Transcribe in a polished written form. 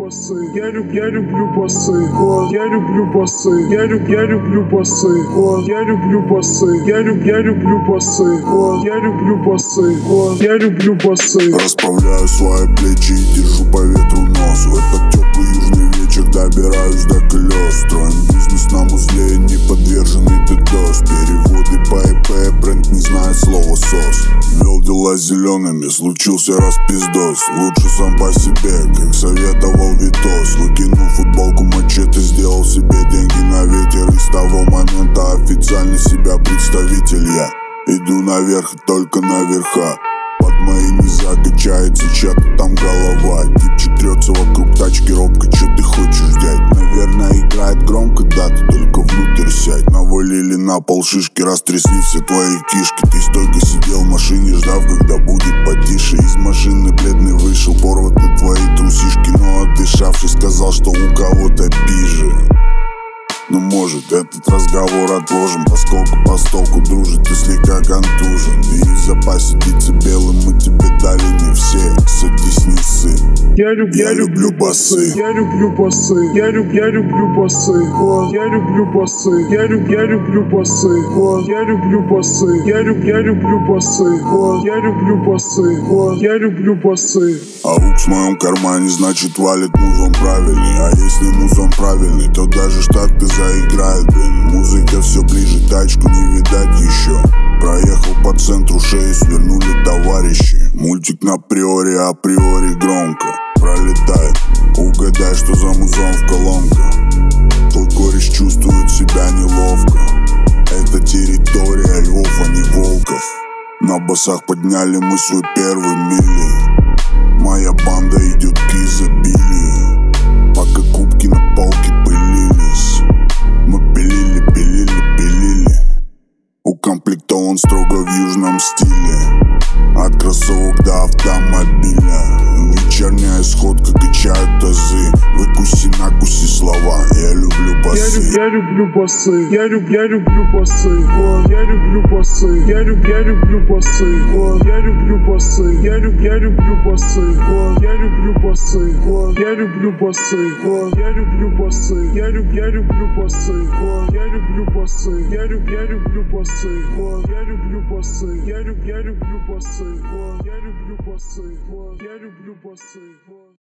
басы, я люблю басы, я люблю басы, я люблю басы, я люблю басы, я люблю басы, я люблю басы, я люблю басы. Расправляю свои плечи и держу по ветру нос. В этот теплый южный вечер добираюсь до колес. Строим бизнес на узле, не подверженный DDoS. Переводы по ИП, бренд не знает слова сос. Вел дела зелеными, случился распиздос. Лучше сам по себе, как советовал Витос. Выкинул футболку мачете, сделал себе деньги на ветер. И с того момента официально себя представитель я. Иду наверх и только наверха. Под моей низа качается чья-то там голова. Типчик трется вокруг тачки робко, чё ты хочешь, дядь? Наверное, играет громко, да, ты только внутрь сядь. Навалили на пол шишки, растрясли все твои кишки. Ты стойко сидел в машине, ждав, когда будет потише. Из машины бледный вышел, порваты твои трусишки. Но отдышавшись, сказал, что у кого-то пизже. Ну может этот разговор отложим, поскольку постолку дружит, ты слегка контужен. И из запасе птицы белым мы тебе дали не все. Садись, не ссы. Я люблю басы, я люблю басы, я люблю басы, я люблю басы, я люблю басы, я люблю басы, я люблю басы, я люблю басы, я люблю басы. Аук в моем кармане, значит валит музон правильный. А если музон правильный, то даже штатка заиграет, блин. Музыка все ближе, тачку не видать еще. Проехал по центру, шею свернули товарищи. Мультик на априори громко пролетает. Угадай, что за музон в колонках. Твой кореш чувствует себя неловко. Это территория львов, а не волков. На басах подняли мы свой первый мили. Моя банда идет к изобилию. Пока кубки на полке пылились, мы пилили. Укомплектован строго в южном стиле. От кроссовок до автомобиля. Вечерняя сходка качает тазы. Выкуси-накуси слова. Я люблю басы. Я люблю басы, я люблю басы, я люблю басы, я люблю басы, я люблю басы, я люблю басы, я люблю басы, я люблю басы, я люблю басы, я люблю басы, я люблю басы, я люблю басы, я люблю басы, я люблю басы, я люблю басы, я люблю басы.